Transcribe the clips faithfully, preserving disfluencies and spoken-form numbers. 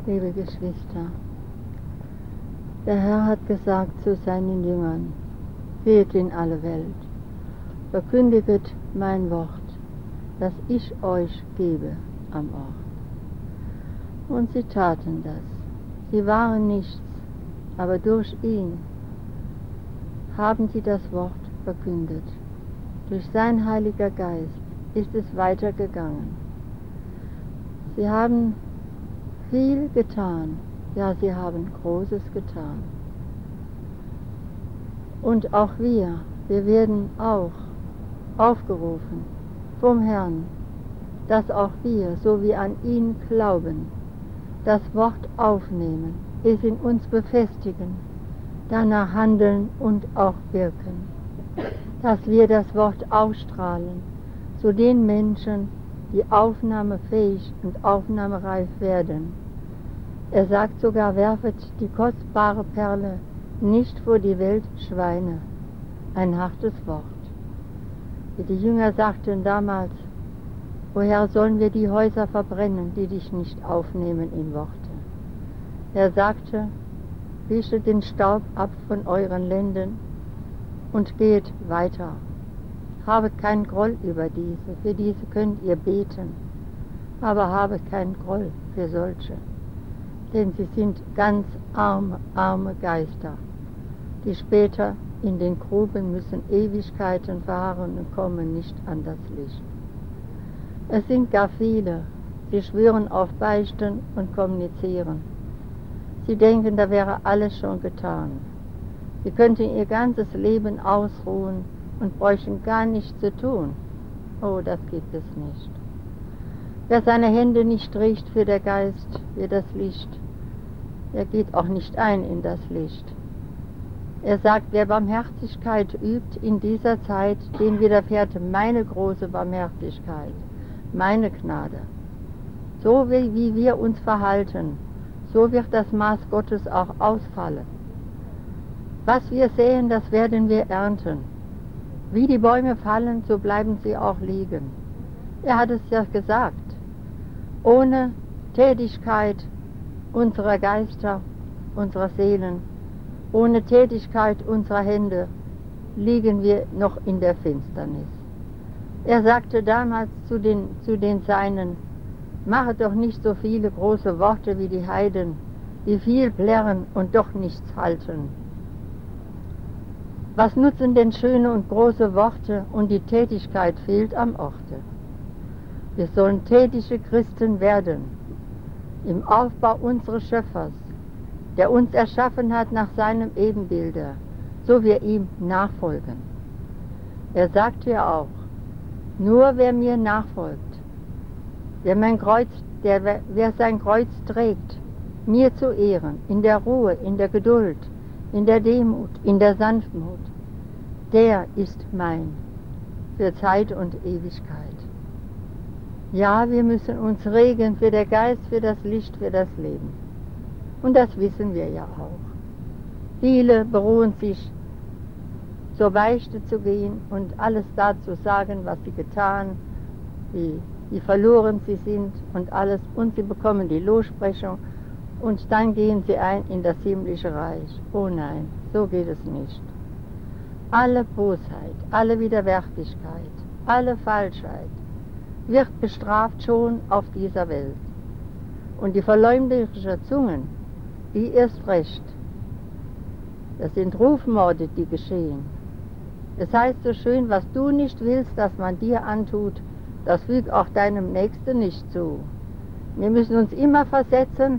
Liebe Geschwister, der Herr hat gesagt zu seinen Jüngern, geht in alle Welt, verkündiget mein Wort, das ich euch gebe am Ort. Und sie taten das. Sie waren nichts, aber durch ihn haben sie das Wort verkündet. Durch sein Heiliger Geist ist es weitergegangen. Sie haben viel getan, ja, sie haben Großes getan. Und auch wir, wir werden auch aufgerufen vom Herrn, dass auch wir, so wie an ihn glauben, das Wort aufnehmen, es in uns befestigen, danach handeln und auch wirken, dass wir das Wort ausstrahlen zu den Menschen, die aufnahmefähig und aufnahmereif werden. Er sagt sogar, werfet die kostbare Perle nicht vor die Wildschweine. Ein hartes Wort. Wie die Jünger sagten damals, woher sollen wir die Häuser verbrennen, die dich nicht aufnehmen in Worte? Er sagte, wischet den Staub ab von euren Lenden und geht weiter. Habet keinen Groll über diese, für diese könnt ihr beten, aber habet keinen Groll für solche, denn sie sind ganz arme, arme Geister, die später in den Gruben müssen Ewigkeiten fahren und kommen nicht an das Licht. Es sind gar viele, die schwören auf Beichten und kommunizieren. Sie denken, da wäre alles schon getan. Sie könnten ihr ganzes Leben ausruhen und bräuchten gar nichts zu tun. Oh, das gibt es nicht. Wer seine Hände nicht riecht für der Geist, für das Licht, der geht auch nicht ein in das Licht. Er sagt, wer Barmherzigkeit übt in dieser Zeit, dem widerfährt meine große Barmherzigkeit, meine Gnade. So wie, wie wir uns verhalten, so wird das Maß Gottes auch ausfallen. Was wir säen, das werden wir ernten. Wie die Bäume fallen, so bleiben sie auch liegen. Er hat es ja gesagt. Ohne Tätigkeit unserer Geister, unserer Seelen, ohne Tätigkeit unserer Hände liegen wir noch in der Finsternis. Er sagte damals zu den, zu den Seinen, machet doch nicht so viele große Worte wie die Heiden, die viel plärren und doch nichts halten. Was nutzen denn schöne und große Worte und die Tätigkeit fehlt am Orte? Wir sollen tätige Christen werden, im Aufbau unseres Schöpfers, der uns erschaffen hat nach seinem Ebenbilde, so wir ihm nachfolgen. Er sagt ja auch, nur wer mir nachfolgt, wer, mein Kreuz, der, wer sein Kreuz trägt, mir zu ehren, in der Ruhe, in der Geduld, in der Demut, in der Sanftmut, der ist mein für Zeit und Ewigkeit. Ja, wir müssen uns regen für den Geist, für das Licht, für das Leben. Und das wissen wir ja auch. Viele beruhen sich, zur Beichte zu gehen und alles dazu sagen, was sie getan, wie, wie verloren sie sind und alles. Und sie bekommen die Lossprechung und dann gehen sie ein in das himmlische Reich. Oh nein, so geht es nicht. Alle Bosheit, alle Widerwärtigkeit, alle Falschheit wird bestraft schon auf dieser Welt. Und die verleumderische Zungen, die erst recht. Das sind Rufmorde, die geschehen. Es heißt so schön, was du nicht willst, dass man dir antut, das füg auch deinem Nächsten nicht zu. Wir müssen uns immer versetzen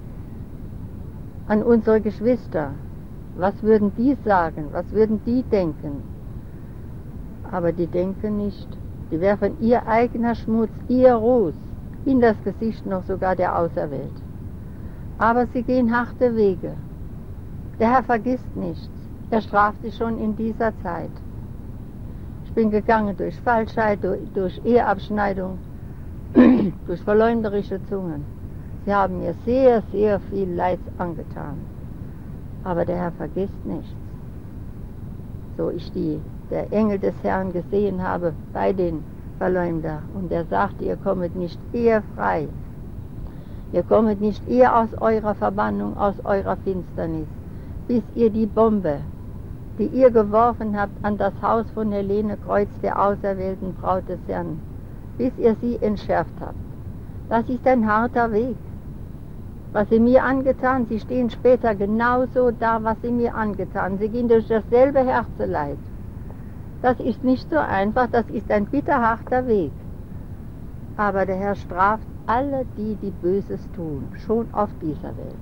an unsere Geschwister. Was würden die sagen? Was würden die denken? Aber die denken nicht. Die werfen ihr eigener Schmutz, ihr Ruß in das Gesicht noch sogar der Auserwählt. Aber sie gehen harte Wege. Der Herr vergisst nichts. Er straft sie schon in dieser Zeit. Ich bin gegangen durch Falschheit, durch, durch Eheabschneidung, durch verleumderische Zungen. Sie haben mir sehr, sehr viel Leid angetan. Aber der Herr vergisst nichts. So ich die, der Engel des Herrn gesehen habe bei den Verleumder und er sagte, ihr kommet nicht eher frei, Ihr kommet nicht eher aus eurer Verbannung, aus eurer Finsternis, bis ihr die Bombe, die ihr geworfen habt an das Haus von Helene Kreuz, der auserwählten Braut des Herrn, bis ihr sie entschärft habt. Das ist ein harter Weg. Was sie mir angetan, sie stehen später genauso da, was sie mir angetan. Sie gehen durch dasselbe Herzeleid. Das ist nicht so einfach, das ist ein bitterharter Weg. Aber der Herr straft alle die, die Böses tun, schon auf dieser Welt.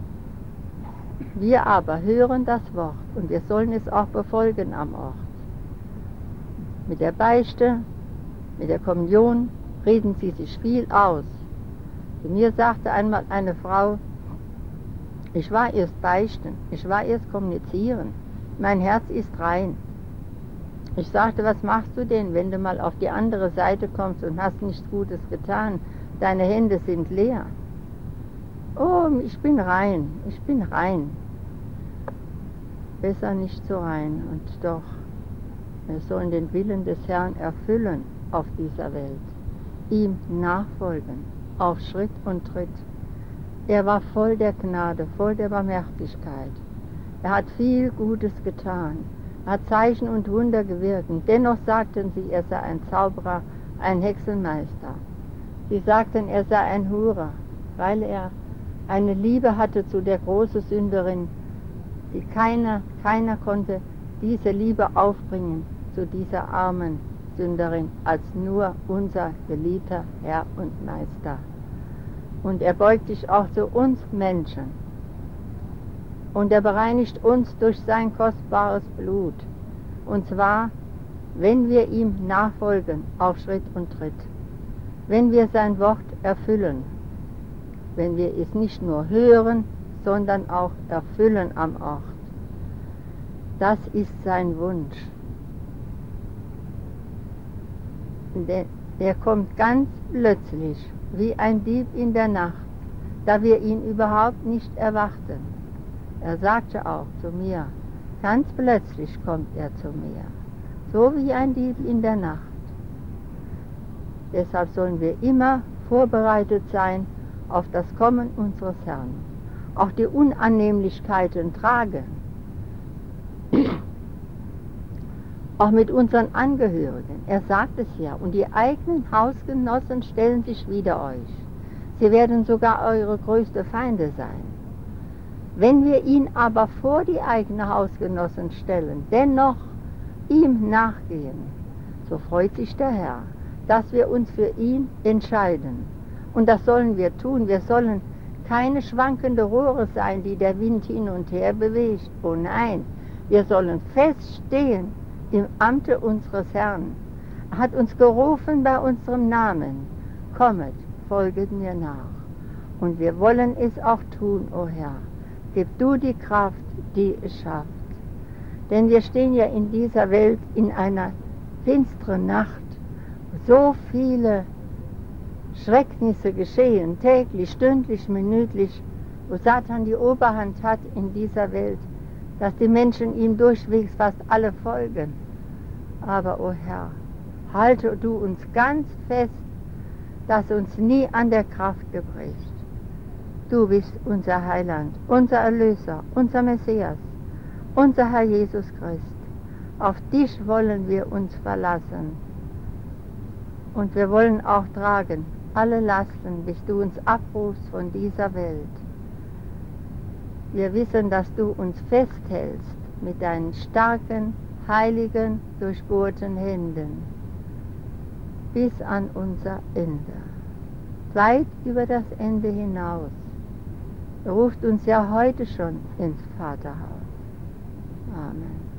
Wir aber hören das Wort und wir sollen es auch befolgen am Ort. Mit der Beichte, mit der Kommunion reden sie sich viel aus. Zu mir sagte einmal eine Frau, ich war erst beichten, ich war erst kommunizieren, mein Herz ist rein. Ich sagte, was machst du denn, wenn du mal auf die andere Seite kommst und hast nichts Gutes getan? Deine Hände sind leer. Oh, ich bin rein, ich bin rein. Besser nicht so rein. Und doch, wir sollen den Willen des Herrn erfüllen auf dieser Welt. Ihm nachfolgen, auf Schritt und Tritt. Er war voll der Gnade, voll der Barmherzigkeit. Er hat viel Gutes getan. Er hat Zeichen und Wunder gewirkt. Dennoch sagten sie, er sei ein Zauberer, ein Hexenmeister. Sie sagten, er sei ein Hurer, weil er eine Liebe hatte zu der großen Sünderin, die keiner, keiner konnte diese Liebe aufbringen zu dieser armen Sünderin, als nur unser geliebter Herr und Meister. Und er beugt sich auch zu uns Menschen. Und er bereinigt uns durch sein kostbares Blut. Und zwar, wenn wir ihm nachfolgen auf Schritt und Tritt. Wenn wir sein Wort erfüllen. Wenn wir es nicht nur hören, sondern auch erfüllen am Ort. Das ist sein Wunsch. Der, der kommt ganz plötzlich, wie ein Dieb in der Nacht, da wir ihn überhaupt nicht erwarten. Er sagte auch zu mir, ganz plötzlich kommt er zu mir, so wie ein Dieb in der Nacht. Deshalb sollen wir immer vorbereitet sein auf das Kommen unseres Herrn, auch die Unannehmlichkeiten tragen, auch mit unseren Angehörigen. Er sagt es ja, und die eigenen Hausgenossen stellen sich wider euch. Sie werden sogar eure größte Feinde sein. Wenn wir ihn aber vor die eigenen Hausgenossen stellen, dennoch ihm nachgehen, so freut sich der Herr, dass wir uns für ihn entscheiden. Und das sollen wir tun. Wir sollen keine schwankende Rohre sein, die der Wind hin und her bewegt. Oh nein, wir sollen feststehen im Amte unseres Herrn. Er hat uns gerufen bei unserem Namen. Kommet, folget mir nach. Und wir wollen es auch tun, o Herr. Gib du die Kraft, die es schafft. Denn wir stehen ja in dieser Welt in einer finsteren Nacht. So viele Schrecknisse geschehen, täglich, stündlich, minütlich, wo Satan die Oberhand hat in dieser Welt, dass die Menschen ihm durchwegs fast alle folgen. Aber, o Herr, halte du uns ganz fest, dass uns nie an der Kraft gebricht. Du bist unser Heiland, unser Erlöser, unser Messias, unser Herr Jesus Christ. Auf dich wollen wir uns verlassen. Und wir wollen auch tragen alle Lasten, bis du uns abrufst von dieser Welt. Wir wissen, dass du uns festhältst mit deinen starken, heiligen, durchbohrten Händen bis an unser Ende, weit über das Ende hinaus. Er ruft uns ja heute schon ins Vaterhaus. Amen.